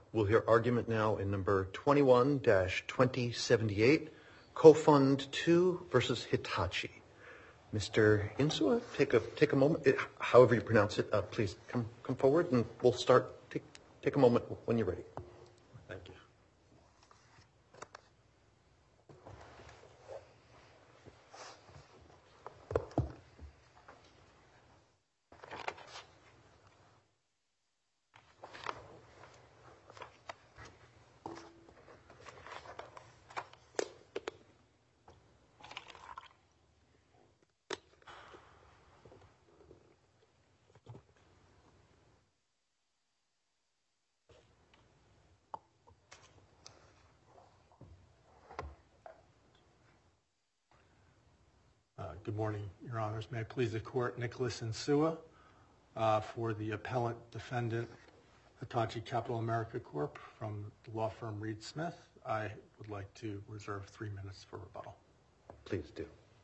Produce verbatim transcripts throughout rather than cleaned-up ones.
We'll hear argument now in number twenty-one dash twenty seventy-eight, Cofund two versus Hitachi. Mister Insua, take a take a moment, it, however you pronounce it, uh, please come come forward and we'll start. Take, take a moment when you're ready. Thank you. Uh, good morning, Your Honors. May it please the Court, Nicholas Insua uh, for the appellant defendant, Hitachi Capital America Corp from the law firm Reed Smith. I would like to reserve three minutes for rebuttal. Please do.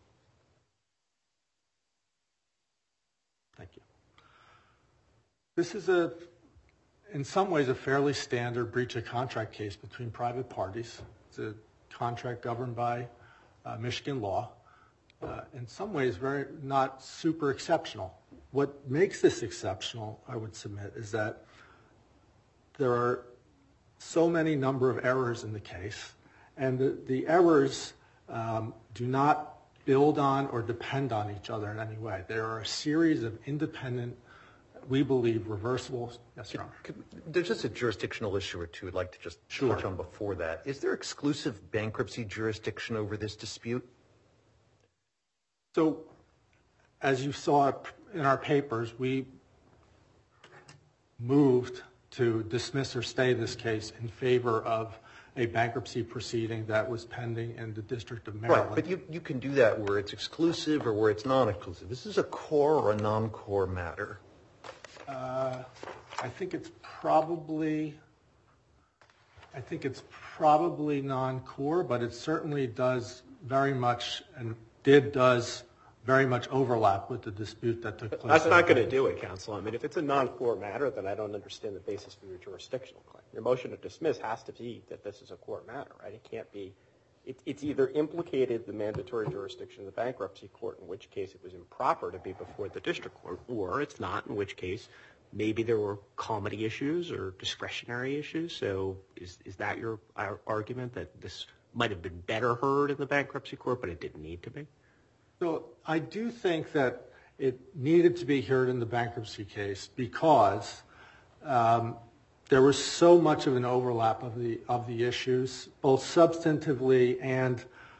Thank you. This is a, in some ways, a fairly standard breach of contract case between private parties. It's a contract governed by uh, Michigan law. Uh, in some ways, very not super exceptional. What makes this exceptional, I would submit, is that there are so many number of errors in the case, and the, the errors um, do not build on or depend on each other in any way. There are a series of independent, we believe, reversible. Yes, Your Honor. Could, there's just a jurisdictional issue or two I'd like to just Sure. touch on before that. Is there exclusive bankruptcy jurisdiction over this dispute? So, as you saw in our papers, we moved to dismiss or stay this case in favor of a bankruptcy proceeding that was pending in the District of Maryland. Right, but you, you can do that where it's exclusive or where it's non-exclusive. This is a core or a non-core matter. Uh, I think it's probably, I think it's probably non-core, but it certainly does very much and did does very much overlap with the dispute that took place. That's not going to do it, counsel. I mean, if it's a non-core matter, then I don't understand the basis for your jurisdictional claim. Your motion to dismiss has to be that this is a core matter, right? It can't be. It, it's either implicated the mandatory jurisdiction of the bankruptcy court, in which case it was improper to be before the district court, or it's not, in which case maybe there were comity issues or discretionary issues. So is is that your argument, that this might have been better heard in the bankruptcy court, but it didn't need to be? So I do think that it needed to be heard in the bankruptcy case because um, there was so much of an overlap of the of the issues, both substantively and,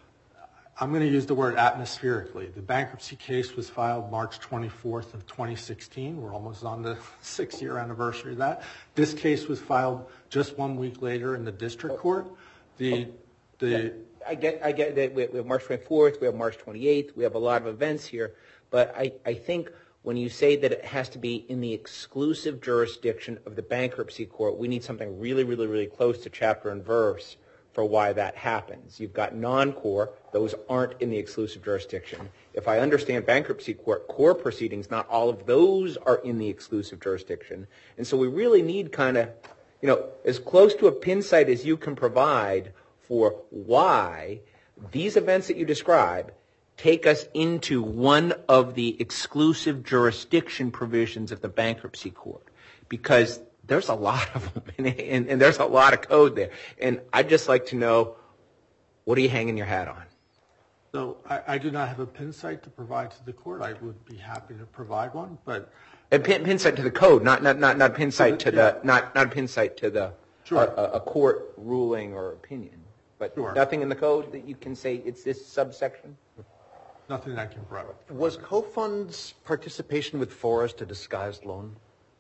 I'm going to use the word atmospherically. The bankruptcy case was filed March twenty-fourth of twenty sixteen. We're almost on the six-year anniversary of that. This case was filed just one week later in the district court. The the I get, I get that we have March twenty-fourth, we have March twenty-eighth, we have a lot of events here, but I, I think when you say that it has to be in the exclusive jurisdiction of the bankruptcy court, we need something really, really, really close to chapter and verse for why that happens. You've got non-core, those aren't in the exclusive jurisdiction. If I understand bankruptcy court core proceedings, not all of those are in the exclusive jurisdiction. And so we really need kind of, you know, as close to a pin site as you can provide for why these events that you describe take us into one of the exclusive jurisdiction provisions of the bankruptcy court, because there's a lot of them, and, and, and there's a lot of code there. And I'd just like to know, what are you hanging your hat on? So I, I do not have a pin site to provide to the court. I would be happy to provide one, but a pin, pin site to the code, not not not not a pin site to yeah. the not not a pin site to the Sure. a, a court ruling or opinion. But Sure. nothing in the code that you can say it's this subsection? nothing I can provide. Was Cofund's participation with Forrest a disguised loan?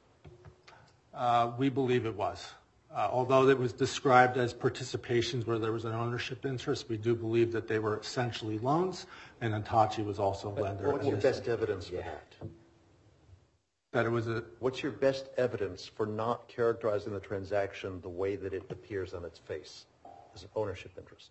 Uh, we believe it was. Uh, although it was described as participations where there was an ownership interest, we do believe that they were essentially loans, and Hitachi was also a lender. What's your best evidence for that? That it was a. What's your best evidence for not characterizing the transaction the way that it appears on its face, as an ownership interest?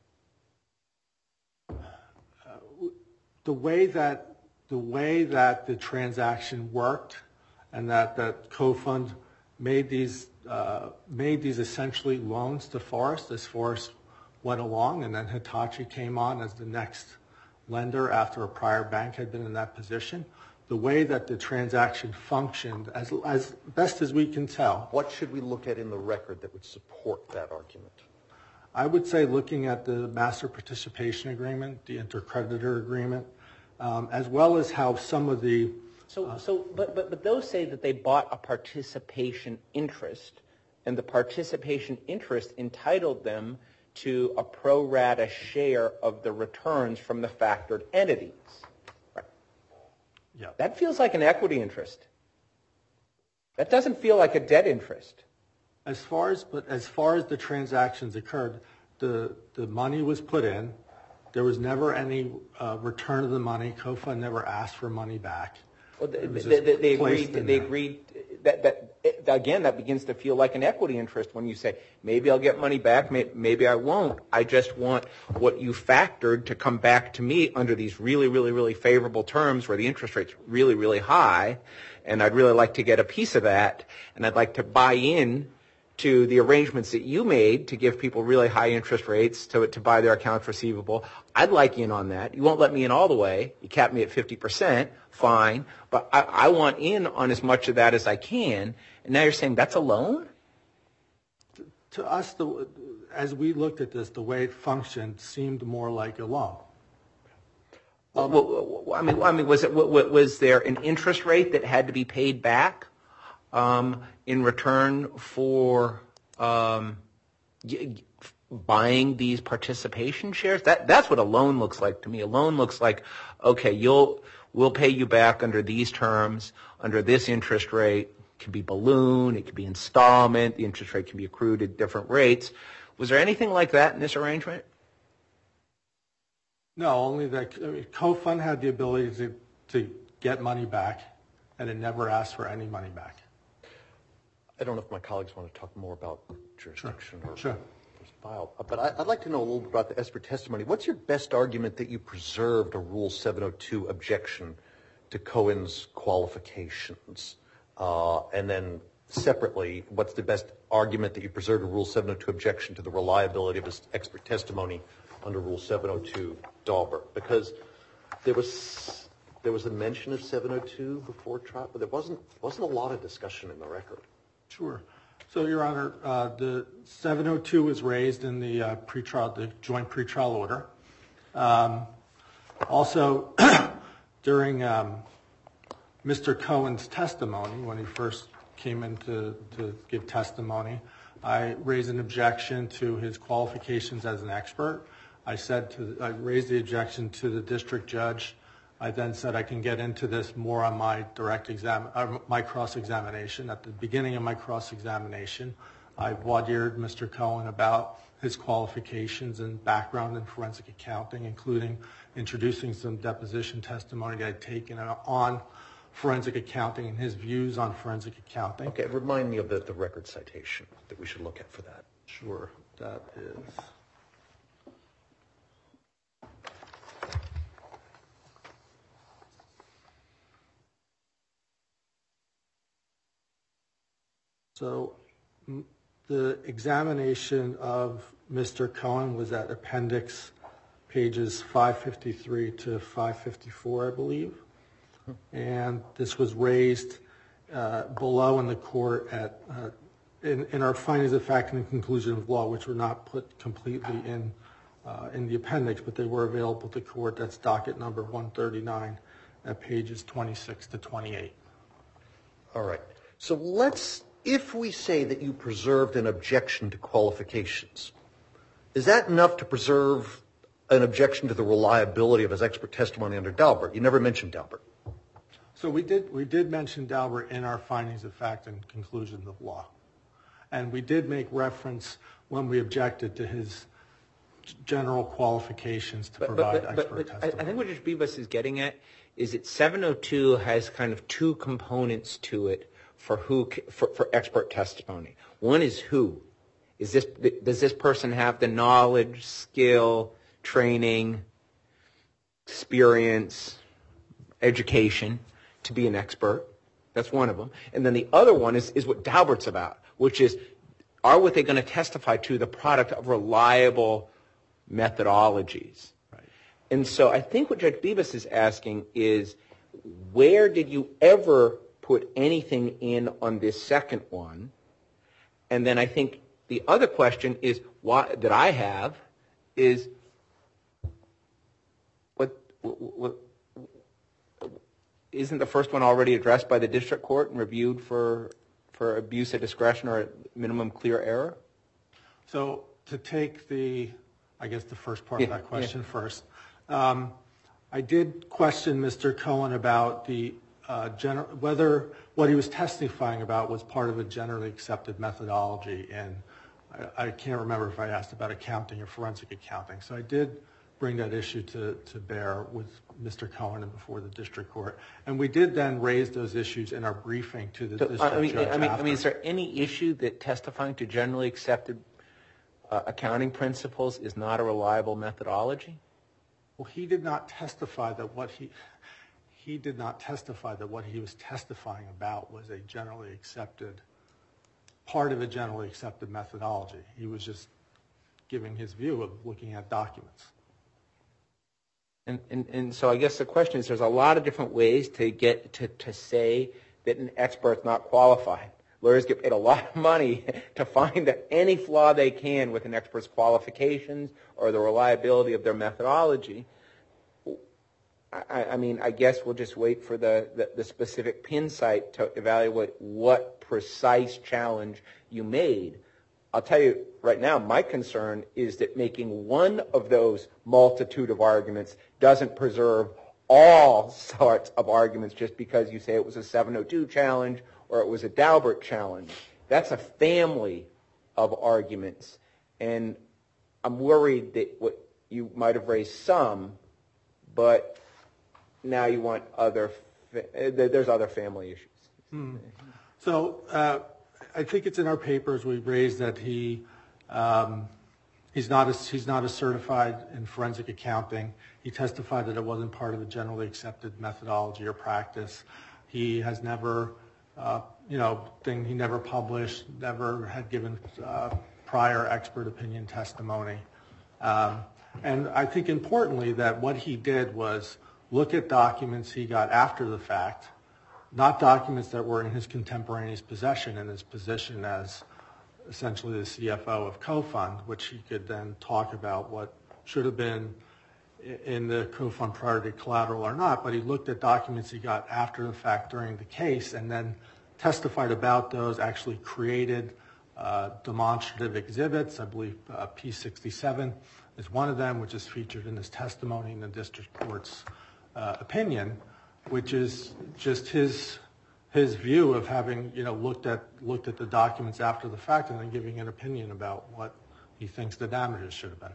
Uh, the way that the way that the transaction worked, and that that Cofund made these uh, made these essentially loans to Forrest as Forrest went along, and then Hitachi came on as the next lender after a prior bank had been in that position. The way that the transaction functioned, as, as best as we can tell. What should we look at in the record that would support that argument? I would say looking at the master participation agreement, the intercreditor agreement, um, as well as how some of the... So, uh, so, but, but, but those say that they bought a participation interest, and the participation interest entitled them to a pro rata share of the returns from the factored entities. Right. Yeah. That feels like an equity interest. That doesn't feel like a debt interest. As far as, but as far as the transactions occurred, the, the money was put in. There was never any uh, return of the money. COFA never asked for money back. Well, they, they, they, they agreed. They agreed that, that again, that begins to feel like an equity interest when you say, maybe I'll get money back, may, maybe I won't. I just want what you factored to come back to me under these really, really, really favorable terms where the interest rate's really, really high, and I'd really like to get a piece of that, and I'd like to buy in to the arrangements that you made to give people really high interest rates to, to buy their accounts receivable. I'd like in on that. You won't let me in all the way. You cap me at fifty percent, fine. But I, I want in on as much of that as I can. And now you're saying that's a loan? To us, the, as we looked at this, the way it functioned seemed more like a loan. Um, well, I mean, I mean, was it was there an interest rate that had to be paid back um, in return for um, buying these participation shares? That that's what a loan looks like to me. A loan looks like, okay, you'll we'll pay you back under these terms, under this interest rate. It can be balloon, it can be installment. The interest rate can be accrued at different rates. Was there anything like that in this arrangement? No, only that I mean, CoFund had the ability to, to get money back, and it never asked for any money back. I don't know if my colleagues want to talk more about jurisdiction sure. or sure. file, but I, I'd like to know a little bit about the expert testimony. What's your best argument that you preserved a Rule seven oh two objection to Cohen's qualifications? Uh, and then separately, what's the best argument that you preserved a Rule seven oh two objection to the reliability of his expert testimony under Rule seven oh two Daubert? Because there was there was a mention of seven oh two before trial, but there wasn't wasn't a lot of discussion in the record. Sure. So, Your Honor, uh, the seven oh two was raised in the uh, pretrial, the joint pretrial order. Um, also, during um, Mister Cohen's testimony, when he first came in to, to give testimony, I raised an objection to his qualifications as an expert. I said to, I raised the objection to the district judge. I then said I can get into this more on my direct exam, uh, my cross-examination. At the beginning of my cross-examination, I voir-dired Mister Cohen about his qualifications and background in forensic accounting, including introducing some deposition testimony that I'd taken on forensic accounting and his views on forensic accounting. Okay, remind me of the, the record citation that we should look at for that. Sure, that is... So the examination of Mister Cohen was at appendix pages five fifty-three to five fifty-four, I believe. And this was raised uh, below in the court at uh, in, in our findings of fact and conclusion of law, which were not put completely in uh, in the appendix, but they were available to court. That's docket number one thirty-nine at pages twenty-six to twenty-eight. All right. So let's, if we say that you preserved an objection to qualifications, is that enough to preserve an objection to the reliability of his expert testimony under Daubert? You never mentioned Daubert. So we did we did mention Daubert in our findings of fact and conclusions of law. And we did make reference when we objected to his general qualifications to but, provide but, but, expert but testimony. I think what Judge Bibas is getting at is that seven oh two has kind of two components to it for who for, for expert testimony. One is who. Is this does this person have the knowledge, skill, training, experience, education to be an expert? That's one of them. And then the other one is, is what Daubert's about, which is, are what they're going to testify to the product of reliable methodologies? Right. And so I think what Judge Bibas is asking is, where did you ever put anything in on this second one? And then I think the other question is, why, that I have is, what, what, isn't the first one already addressed by the district court and reviewed for for abuse of discretion or minimum clear error? So to take the, I guess the first part yeah, of that question yeah. first, um, I did question Mister Cohen about the uh, gener- whether what he was testifying about was part of a generally accepted methodology, and I, I can't remember if I asked about accounting or forensic accounting. So I did bring that issue to, to bear with Mister Cohen and before the district court. And we did then raise those issues in our briefing to the So, district I mean, judge I mean, after. I mean, is there any issue that testifying to generally accepted uh, accounting principles is not a reliable methodology? Well, he did not testify that what he he did not testify that what he was testifying about was a generally accepted part of a generally accepted methodology. He was just giving his view of looking at documents. And, and and so I guess the question is, there's a lot of different ways to get to, to say that an expert's not qualified. Lawyers get paid a lot of money to find that any flaw they can with an expert's qualifications or the reliability of their methodology. I, I mean, I guess we'll just wait for the, the, the specific pin site to evaluate what precise challenge you made. I'll tell you right now, my concern is that making one of those multitude of arguments doesn't preserve all sorts of arguments just because you say it was a seven oh two challenge or it was a Daubert challenge. That's a family of arguments. And I'm worried that what you might have raised some, but now you want other, there's other family issues. Hmm. So uh, I think it's in our papers we raised that he um, he's not a, he's not a certified in forensic accounting. He testified that it wasn't part of a generally accepted methodology or practice. He has never, uh, you know, thing he never published, never had given uh, prior expert opinion testimony. Um, and I think importantly that what he did was look at documents he got after the fact, not documents that were in his contemporaneous possession in his position as essentially the C F O of CoFund, which he could then talk about what should have been in the CoFund priority collateral or not, but he looked at documents he got after the fact during the case and then testified about those, actually created uh, demonstrative exhibits. I believe uh, P sixty-seven is one of them, which is featured in his testimony in the district court's uh, opinion, which is just his his view of having, you know, looked at looked at the documents after the fact and then giving an opinion about what he thinks the damages should have been.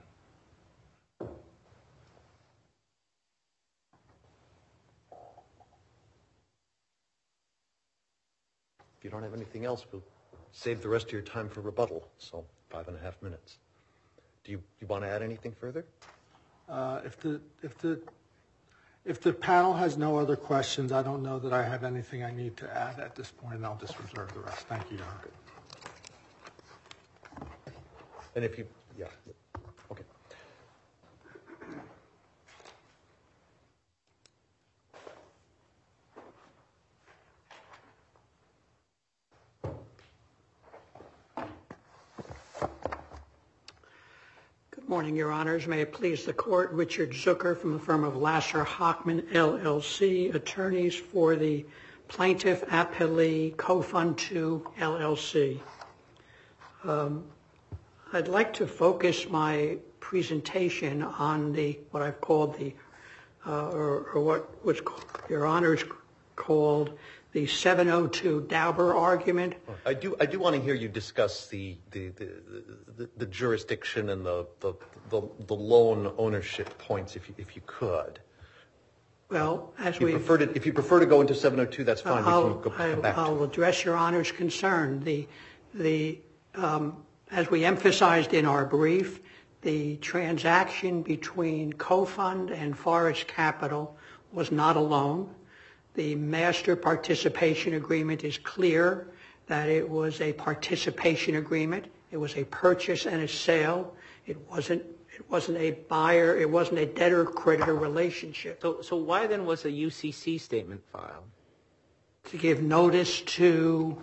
If you don't have anything else, we'll save the rest of your time for rebuttal, so five and a half minutes. Do you, you want to add anything further? Uh, if the if the if the panel has no other questions, I don't know that I have anything I need to add at this point, and I'll just reserve the rest. Thank you, Your Honor. And if you, yeah, okay. Good morning, Your Honors. May it please the Court, Richard Zucker from the firm of Lasser Hochman, L L C, attorneys for the Plaintiff Appellee CoFund two, L L C. Um, I'd like to focus my presentation on the what I've called the, uh, or, or what was Your Honors called the seven oh two Daubert argument. I do. I do want to hear you discuss the the, the, the, the jurisdiction and the, the the the loan ownership points, if you, if you could. Well, as if you we prefer to, if you prefer to go into seven oh two, that's fine. I'll, we can go I'll, back I'll to it. address Your Honor's concern. The the um, as we emphasized in our brief, the transaction between CoFund and Forest Capital was not a loan. The master participation agreement is clear that it was a participation agreement. It was a purchase and a sale. It wasn't it wasn't a buyer. It wasn't a debtor-creditor relationship. So, so why then was a U C C statement filed? To give notice to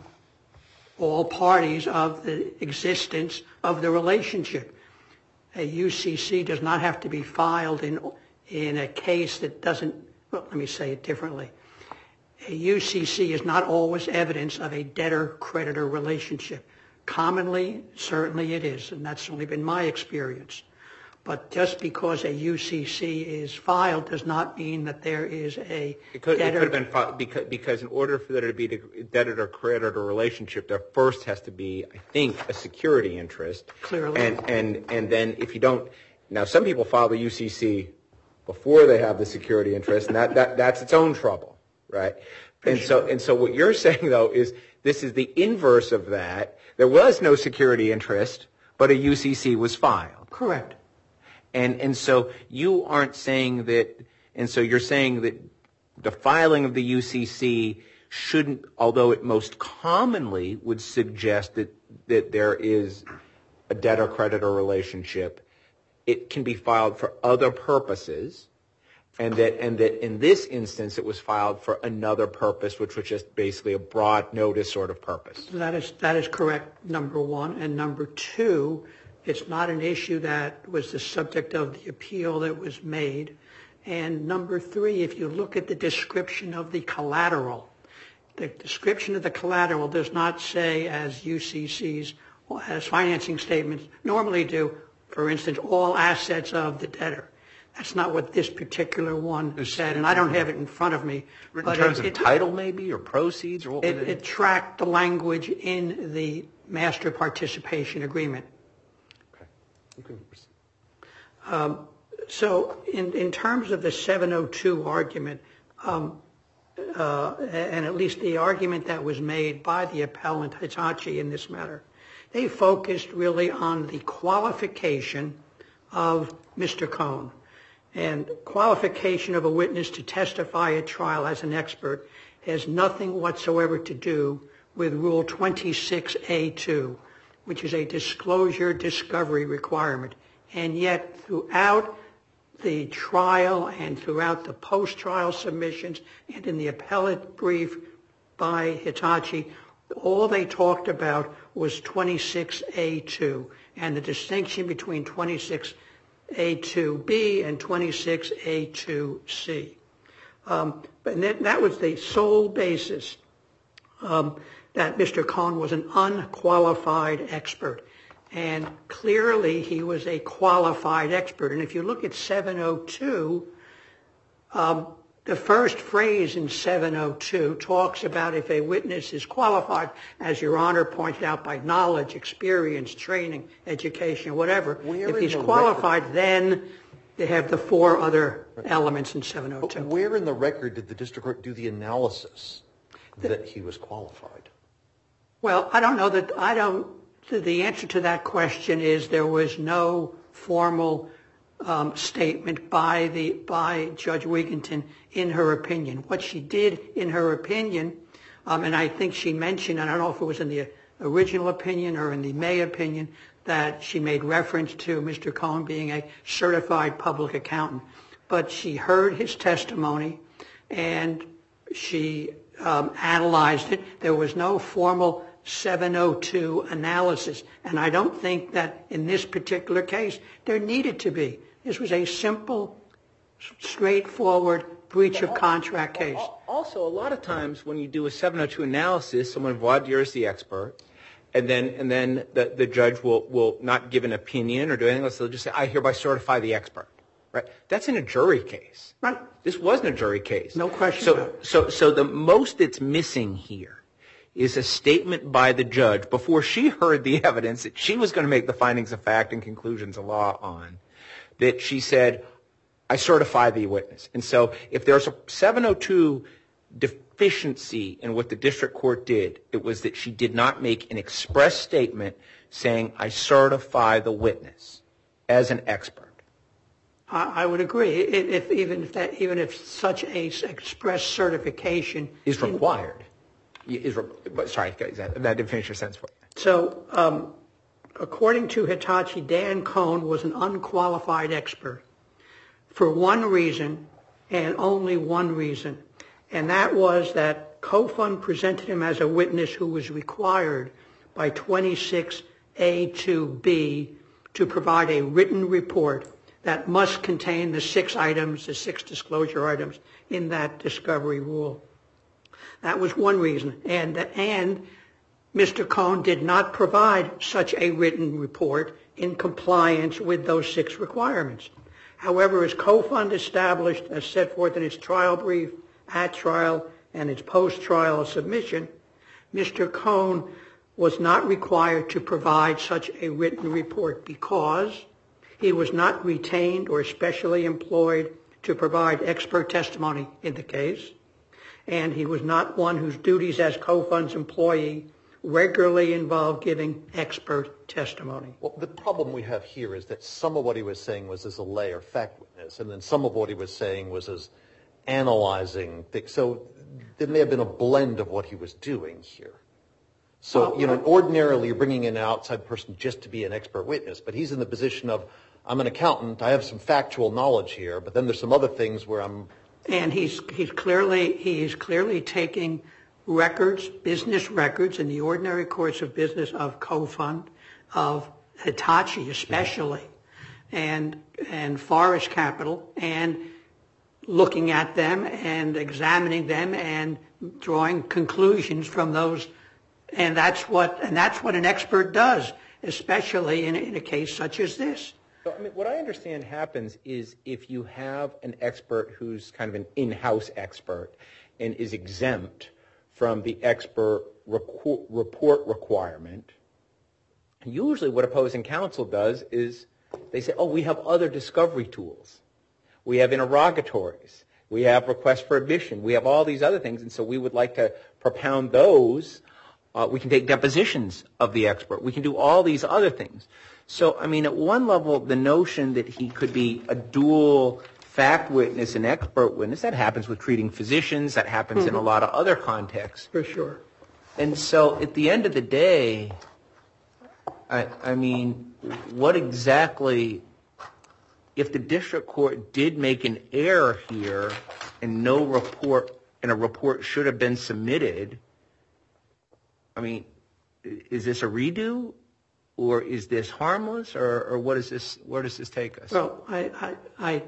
all parties of the existence of the relationship. A U C C does not have to be filed in in a case that doesn't, well, let me say it differently. A U C C is not always evidence of a debtor-creditor relationship. Commonly, certainly it is, and that's only been my experience. But just because a U C C is filed does not mean that there is a It could, debtor. it could have been filed because, because in order for there to be a debtor-creditor relationship, there first has to be, I think, a security interest. Clearly. And, and, and then if you don't, now some people file the U C C before they have the security interest, and that, that, that's its own trouble, right? And so, and so what you're saying, though, is this is the inverse of that. There was no security interest, but a U C C was filed. Correct. And and so you aren't saying that, and so you're saying that the filing of the U C C shouldn't, although it most commonly would suggest that, that there is a debtor-creditor relationship, it can be filed for other purposes, and that and that in this instance it was filed for another purpose, which was just basically a broad notice sort of purpose. That is that is correct, number one. And number two, it's not an issue that was the subject of the appeal that was made. And number three, if you look at the description of the collateral, the description of the collateral does not say, as U C Cs, as financing statements normally do, for instance, all assets of the debtor. That's not what this particular one said, and I don't have it in front of me. In but terms it, of it, title, maybe, or proceeds, or what it, was it? it tracked the language in the master participation agreement. You can proceed. Um, so in, in terms of the seven oh two argument, um, uh, and at least the argument that was made by the appellant Hitachi in this matter, they focused really on the qualification of Mister Cohn. And qualification of a witness to testify at trial as an expert has nothing whatsoever to do with Rule twenty-six A two, which is a disclosure discovery requirement. And yet throughout the trial and throughout the post-trial submissions and in the appellate brief by Hitachi, all they talked about was twenty-six A two and the distinction between twenty-six A two B and twenty-six A two C. Um, but that, that was the sole basis um, that Mister Cohn was an unqualified expert. And clearly he was a qualified expert. And if you look at seven oh two, um, the first phrase in seven oh two talks about if a witness is qualified, as Your Honor pointed out, by knowledge, experience, training, education, whatever. Where if in he's the qualified, record- then they have the four other elements in seven oh two. But where in the record did the district court do the analysis that he was qualified? Well, I don't know that, I don't, the, the answer to that question is there was no formal um, statement by the, by Judge Wigginton in her opinion. What she did in her opinion, um, and I think she mentioned, and I don't know if it was in the original opinion or in the May opinion, that she made reference to Mister Cohn being a certified public accountant. But she heard his testimony and she um, analyzed it. There was no formal seven oh two analysis. And I don't think that in this particular case there needed to be. This was a simple, straightforward breach of contract case. Also, a lot of times when you do a seven oh two analysis, someone voir dire is the expert, and then and then the, the judge will, will not give an opinion or do anything else. They'll just say, I hereby certify the expert. Right? That's in a jury case. Right. This wasn't a jury case. No question so, about it. So, so the most that's missing here is a statement by the judge before she heard the evidence that she was going to make the findings of fact and conclusions of law on, that she said, I certify the witness. And so if there's a seven oh two deficiency in what the district court did, it was that she did not make an express statement saying, I certify the witness as an expert. I, I would agree. If, if even if that, even if such a express certification Is required. Is, but sorry, that didn't finish your sentence for you. So, um, according to Hitachi, Dan Cohn was an unqualified expert for one reason and only one reason, and that was that Cofund presented him as a witness who was required by twenty-six A two B to provide a written report that must contain the six items, the six disclosure items in that discovery rule. That was one reason. And, and Mister Cohn did not provide such a written report in compliance with those six requirements. However, as Cofund established, as set forth in its trial brief, at trial, and its post-trial submission, Mister Cohn was not required to provide such a written report because he was not retained or specially employed to provide expert testimony in the case, and he was not one whose duties as Cofund's employee regularly involved giving expert testimony. Well, the problem we have here is that some of what he was saying was as a lay or fact witness, and then some of what he was saying was as analyzing things. So there may have been a blend of what he was doing here. So, well, you know, ordinarily you're bringing in an outside person just to be an expert witness, but he's in the position of, I'm an accountant, I have some factual knowledge here, but then there's some other things where I'm... And he's he's clearly he's clearly taking records, business records in the ordinary course of business of Cofund, of Hitachi especially, and and Forest Capital, and looking at them and examining them and drawing conclusions from those, and that's what and that's what an expert does, especially in, in a case such as this. So, I mean, what I understand happens is if you have an expert who's kind of an in-house expert and is exempt from the expert reco- report requirement, usually what opposing counsel does is they say, oh, we have other discovery tools. We have interrogatories. We have requests for admission. We have all these other things, and so we would like to propound those. Uh, we can take depositions of the expert. We can do all these other things. So, I mean, at one level, the notion that he could be a dual fact witness and expert witness, that happens with treating physicians. That happens mm-hmm. in a lot of other contexts. For sure. And so, at the end of the day, I, I mean, what exactly, if the district court did make an error here and no report, and a report should have been submitted, I mean, is this a redo? Or is this harmless, or, or what is this? Where does this take us? Well, I, I, I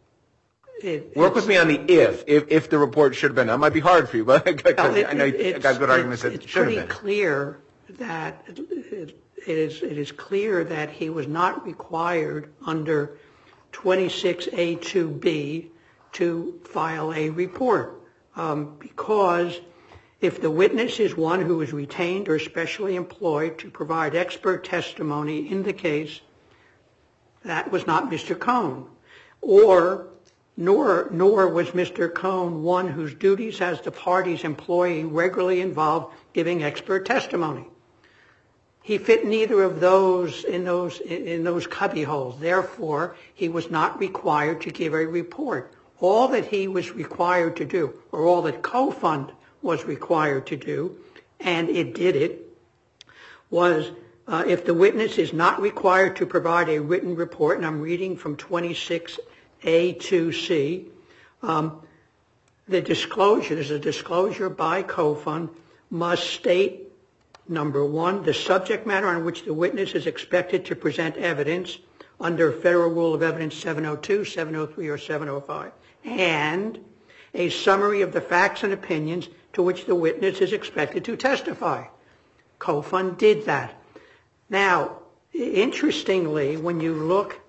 it, work with me on the if, if, if the report should have been. That might be hard for you, but well, it, I know you got good arguments that it should have been. It's pretty clear that it, it is it is clear that he was not required under twenty-six A two B to file a report um, because. If the witness is one who is retained or specially employed to provide expert testimony in the case, that was not Mister Cohn. Or, nor, nor was Mister Cohn one whose duties as the party's employee regularly involved giving expert testimony. He fit neither of those in those, in those cubby holes. Therefore, he was not required to give a report. All that he was required to do, or all that Cofund was required to do, and it did it, was uh, if the witness is not required to provide a written report, and I'm reading from twenty-six A two C, um, the disclosure, there's a disclosure by Cofund, must state, number one, the subject matter on which the witness is expected to present evidence under Federal Rule of Evidence seven oh two, seven oh three, or seven oh five, and a summary of the facts and opinions to which the witness is expected to testify. Cofund did that. Now, interestingly, when you look,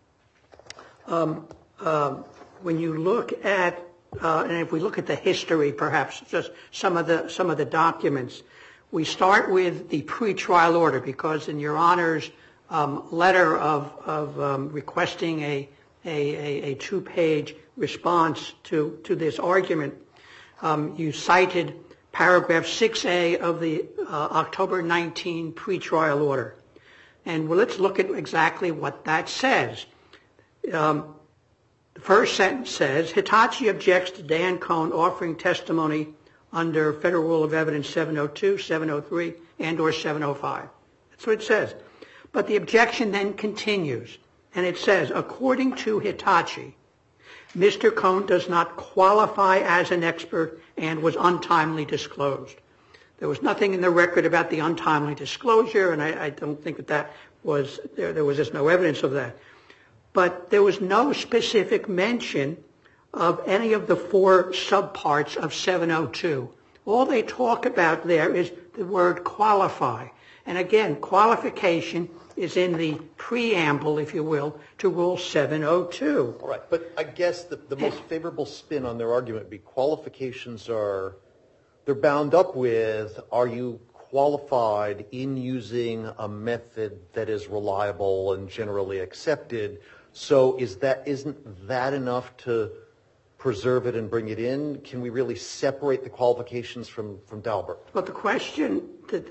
um, uh, when you look at, uh, and if we look at the history, perhaps just some of the some of the documents, we start with the pretrial order because in Your Honor's um, letter of of um, requesting a a, a, a two-page response to to this argument. Um, you cited paragraph six A of the uh, October nineteenth pretrial order. And well, let's look at exactly what that says. Um, the first sentence says, Hitachi objects to Dan Cohn offering testimony under Federal Rule of Evidence seven oh two, seven oh three, and or seven oh five. That's what it says. But the objection then continues, and it says, according to Hitachi, Mister Cohn does not qualify as an expert and was untimely disclosed. There was nothing in the record about the untimely disclosure, and I, I don't think that that was, there, there was just no evidence of that. But there was no specific mention of any of the four subparts of seven oh two. All they talk about there is the word qualify. And again, qualification is in the preamble, if you will, to Rule seven oh two. All right, but I guess the, the most favorable spin on their argument would be qualifications are, they're bound up with, are you qualified in using a method that is reliable and generally accepted? So is that, isn't that enough to preserve it and bring it in? Can we really separate the qualifications from, from Daubert? Well, the question,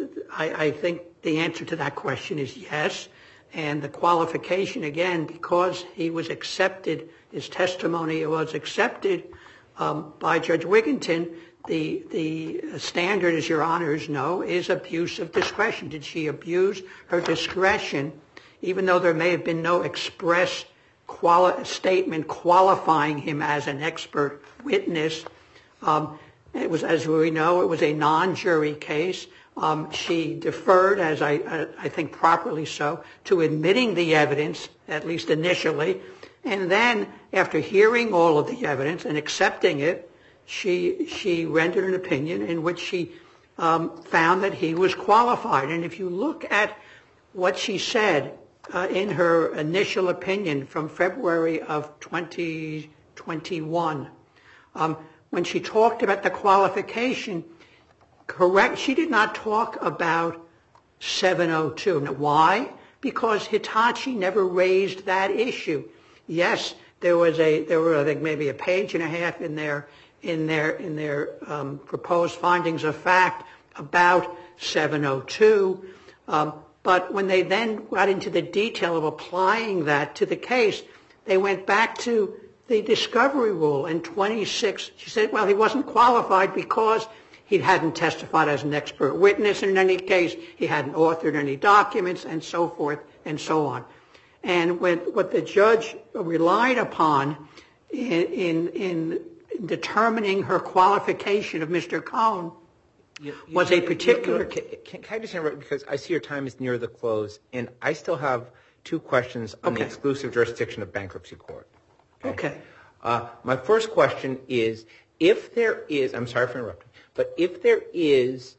I, I think the answer to that question is yes. And the qualification, again, because he was accepted, his testimony was accepted um, by Judge Wigginton, the, the standard, as your honors know, is abuse of discretion. Did she abuse her discretion, even though there may have been no express quali- statement qualifying him as an expert witness? Um, it was, as we know, it was a non-jury case. Um, she deferred, as I, I, I think properly so, to admitting the evidence, at least initially. And then, after hearing all of the evidence and accepting it, she she rendered an opinion in which she um, found that he was qualified. And if you look at what she said uh, in her initial opinion from February of twenty twenty-one, um, when she talked about the qualification, correct, she did not talk about seven oh two. Now, why? Because Hitachi never raised that issue. Yes, there was a, there were, I think, maybe a page and a half in their, in their, in their um, proposed findings of fact about seven oh two. Um, but when they then got into the detail of applying that to the case, they went back to the discovery rule in twenty-six. She said, well, he wasn't qualified because he hadn't testified as an expert witness. In any case, he hadn't authored any documents, and so forth and so on. And when, what the judge relied upon in, in, in determining her qualification of Mister Cohn you, you, was a particular... You, you, can, can I just interrupt, because I see your time is near the close, and I still have two questions on okay. the exclusive jurisdiction of bankruptcy court. Okay. okay. Uh, my first question is, if there is, I'm sorry for interrupting, but if there is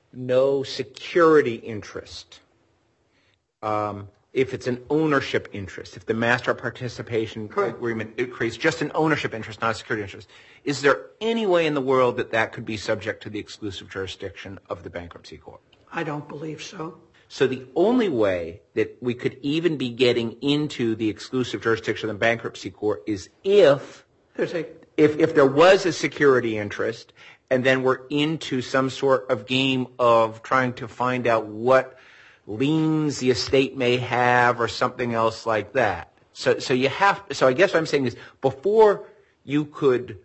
no security interest, um, if it's an ownership interest, if the master participation Correct. agreement it creates just an ownership interest, not a security interest, is there any way in the world that that could be subject to the exclusive jurisdiction of the bankruptcy court? I don't believe so. So the only way that we could even be getting into the exclusive jurisdiction of the bankruptcy court is if There's a if, if there was a security interest, and then we're into some sort of game of trying to find out what liens the estate may have or something else like that. So, so you have, so I guess what I'm saying is before you could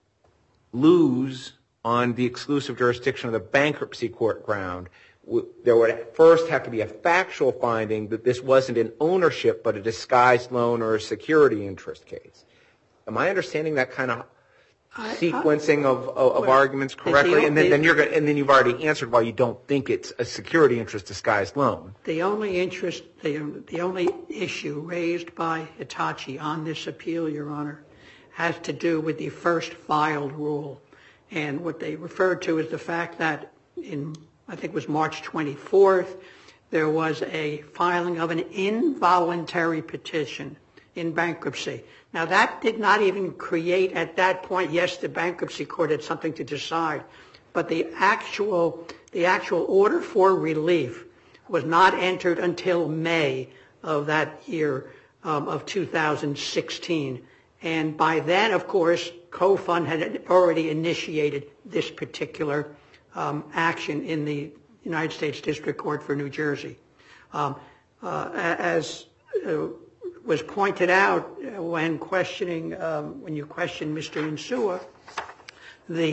lose on the exclusive jurisdiction of the bankruptcy court ground, there would first have to be a factual finding that this wasn't an ownership but a disguised loan or a security interest case. Am I understanding that kind of sequencing of, of, of well, arguments correctly? And then, then you're going, and then you've already answered why you don't think it's a security interest disguised loan. The only interest, the, the only issue raised by Hitachi on this appeal, Your Honor, has to do with the first filed rule. And what they referred to is the fact that in, I think it was March twenty-fourth, there was a filing of an involuntary petition in bankruptcy. Now, that did not even create at that point, yes, the bankruptcy court had something to decide, but the actual, the actual order for relief was not entered until May of that year um, of two thousand sixteen. And by then, of course, CoFund had already initiated this particular um, action in the United States District Court for New Jersey. Um, uh, as uh, was pointed out when questioning, um, when you questioned Mister Insua, the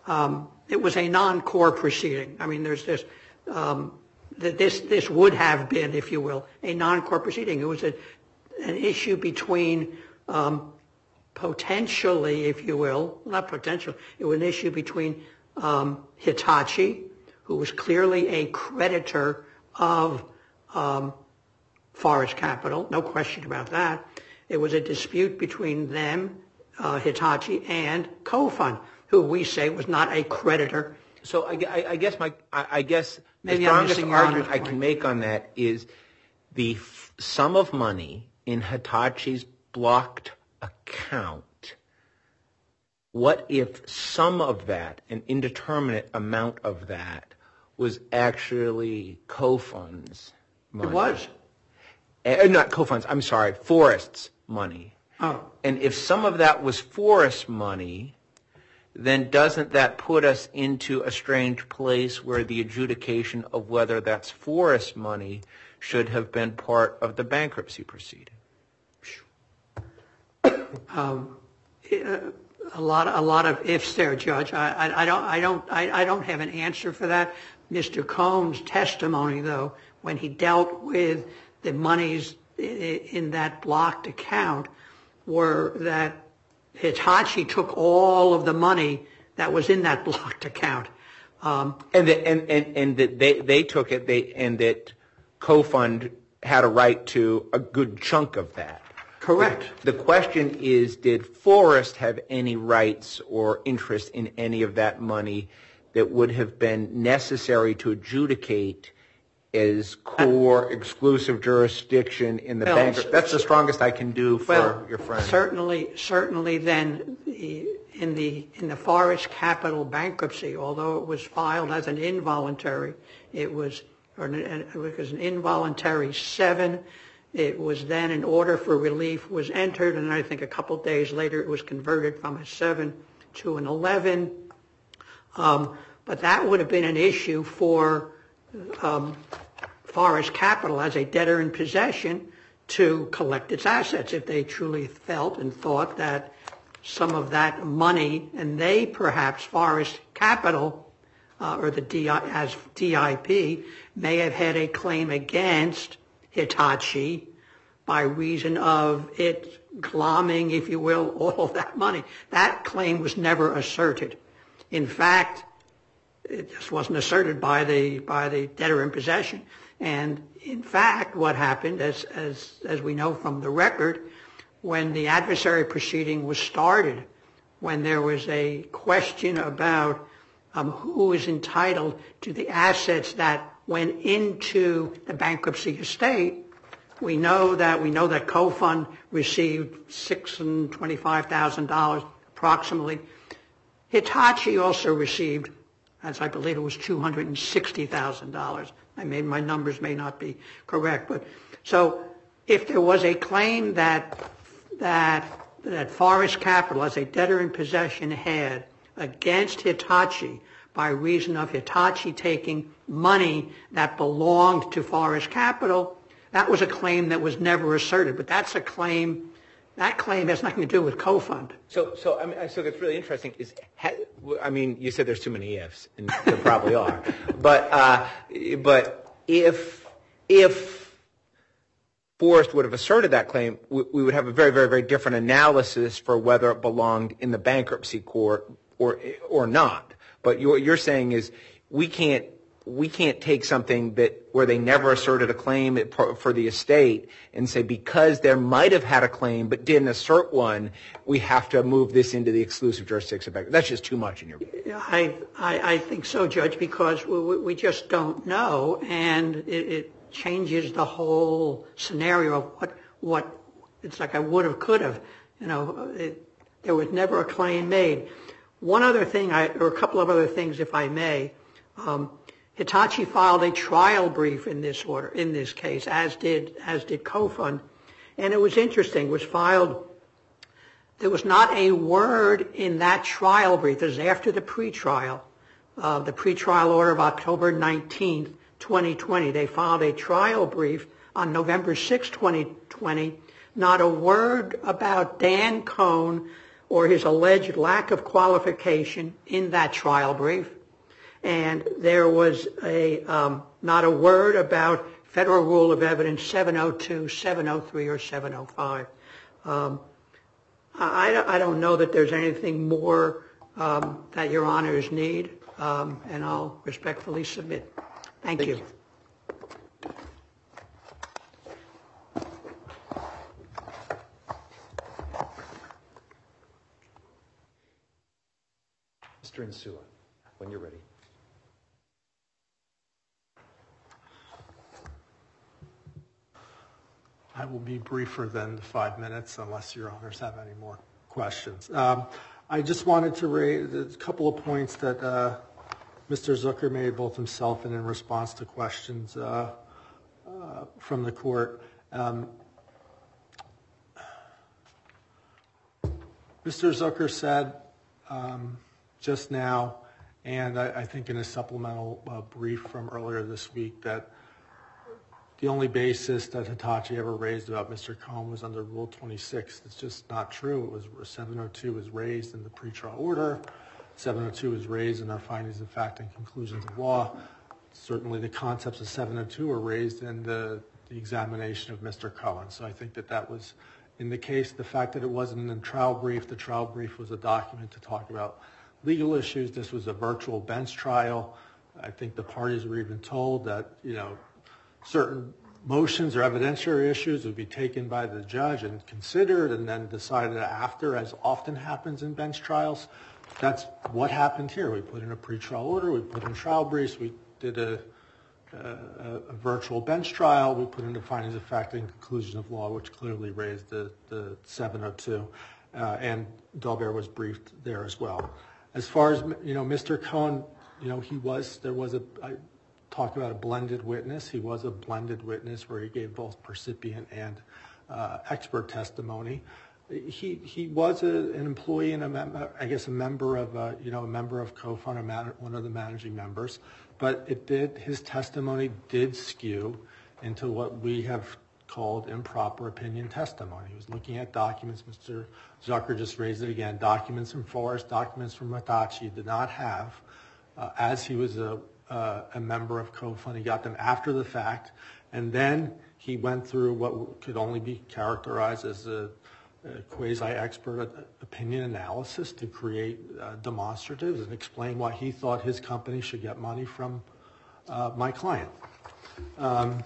um, it was a non-core proceeding. I mean, there's this, um, that this this would have been, if you will, a non-core proceeding. It was a, an issue between um, potentially, if you will, not potential, it was an issue between um, Hitachi, who was clearly a creditor of um, Forest Capital, no question about that. It was a dispute between them, uh, Hitachi, and Cofund, who we say was not a creditor. So I, I, I guess my I, I guess Maybe the I'm strongest missing your argument honor's I can point. make on that is the f- sum of money in Hitachi's blocked account. What if some of that, an indeterminate amount of that, was actually Cofund's money? It was. Uh, not Cofund's, I'm sorry, Forest's money. Oh. And if some of that was Forest money, then doesn't that put us into a strange place where the adjudication of whether that's Forest money should have been part of the bankruptcy proceeding? Um, a lot, a lot of ifs there, Judge. I, I, I don't, I don't, I, I don't have an answer for that. Mister Combs' testimony, though, when he dealt with the monies in, in that blocked account, were that Hitachi took all of the money that was in that blocked account. Um, and that and, and, and that they, they took it, they and that Cofund had a right to a good chunk of that. Correct. The question is, did Forest have any rights or interest in any of that money that would have been necessary to adjudicate as core exclusive jurisdiction in the Well, bankruptcy? That's the strongest I can do for well, your friend. Certainly, certainly then, the, in the in the Forest Capital bankruptcy, although it was filed as an involuntary, it was, or an, it was an involuntary seven. It was then an order for relief was entered, and I think a couple days later it was converted from a seven to an eleven. Um, but that would have been an issue for um, Forest Capital as a debtor in possession to collect its assets if they truly felt and thought that some of that money, and they perhaps, Forest Capital, uh, or the D I, as D I P, may have had a claim against Hitachi by reason of it glomming, if you will, all of that money. That claim was never asserted. In fact, it just wasn't asserted by the by the debtor in possession. And in fact, what happened, as as as we know from the record, when the adversary proceeding was started, when there was a question about um, who is entitled to the assets that went into the bankruptcy estate, we know that we know that Cofund received six and twenty-five thousand dollars approximately. Hitachi also received, as I believe it was two hundred and sixty thousand dollars. I mean, my numbers may not be correct, but so if there was a claim that that that Forest Capital, as a debtor in possession, had against Hitachi by reason of Hitachi taking money that belonged to Forest Capital, that was a claim that was never asserted. But that's a claim. That claim has nothing to do with Cofund. So, so I mean, so that's really interesting. Is ha, I mean, you said there's too many ifs, and there probably are. But uh, but if if Forest would have asserted that claim, we, we would have a very, very, very different analysis for whether it belonged in the bankruptcy court or or not. But what you're saying is we can't we can't take something that where they never asserted a claim for the estate and say because there might have had a claim but didn't assert one, we have to move this into the exclusive jurisdiction. That's just too much in your view. I, I, I think so, Judge, because we, we just don't know, and it, it changes the whole scenario of what, what it's like I would have, could have. You know, it, there was never a claim made. One other thing, I, or a couple of other things, if I may. Um, Hitachi filed a trial brief in this order, in this case, as did as did Cofund, and it was interesting. It was filed. There was not a word in that trial brief. This is after the pretrial, uh, the pretrial order of October nineteenth, twenty twenty. They filed a trial brief on November sixth, twenty twenty. Not a word about Dan Cohn for his alleged lack of qualification in that trial brief. And there was a um, not a word about Federal Rule of Evidence seven oh two, seven oh three, or seven oh five. Um, I, I don't know that there's anything more um, that your honors need, um, and I'll respectfully submit. Thank, Thank you. you. Mister Insua, when you're ready. I will be briefer than five minutes unless your honors have any more questions. Um, I just wanted to raise a couple of points that uh, Mister Zucker made, both himself and in response to questions uh, uh, from the court. Um, Mister Zucker said um, just now, and I, I think in a supplemental uh, brief from earlier this week, that the only basis that Hitachi ever raised about Mister Cohn was under Rule twenty-six. It's just not true. It was seven oh two was raised in the pretrial order. seven oh two was raised in our findings of fact and conclusions of law. Certainly the concepts of seven oh two were raised in the, the examination of Mister Cohen. So I think that that was in the case. The fact that it wasn't in the trial brief, the trial brief was a document to talk about legal issues. This was a virtual bench trial. I think the parties were even told that, you know, certain motions or evidentiary issues would be taken by the judge and considered and then decided after, as often happens in bench trials. That's what happened here. We put in a pretrial order, we put in trial briefs, we did a, a, a virtual bench trial, we put in the findings of fact and conclusion of law, which clearly raised the, the seven oh two, uh, and Dalbert was briefed there as well. As far as, you know, Mister Cohen, you know, he was, there was a, I talked about a blended witness. He was a blended witness where he gave both percipient and uh, expert testimony. He he was a, an employee and a mem- I guess a member of a, you know a member of Co-Fund, or man- one of the managing members, but it did his testimony did skew into what we have called improper opinion testimony. He was looking at documents. Mister Zucker just raised it again. Documents from Forrest, documents from Hitachi did not have, uh, as he was a uh, a member of Co-Fund. He got them after the fact, and then he went through what could only be characterized as a quasi-expert opinion analysis to create uh, demonstratives and explain why he thought his company should get money from uh, my client. Um,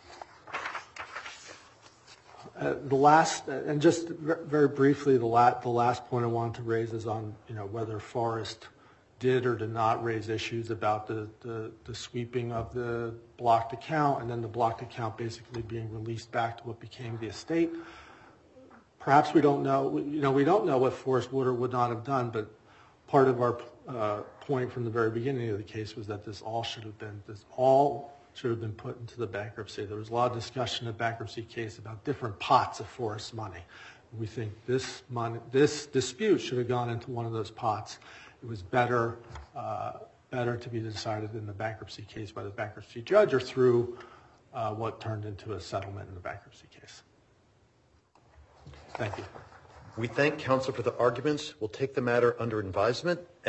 uh, the last, and just very briefly, the, la- the last point I wanted to raise is on, you know, whether Forrest did or did not raise issues about the, the, the sweeping of the blocked account and then the blocked account basically being released back to what became the estate. Perhaps we don't know, you know, we don't know what Forrest would or would not have done, but part of our uh, point from the very beginning of the case was that this all should have been, this all should have been put into the bankruptcy. There was a lot of discussion in the bankruptcy case about different pots of Forrest's money. We think this money, this dispute should have gone into one of those pots. It was better, uh, better to be decided in the bankruptcy case by the bankruptcy judge or through uh, what turned into a settlement in the bankruptcy case. Thank you. We thank counsel for the arguments. We'll take the matter under advisement.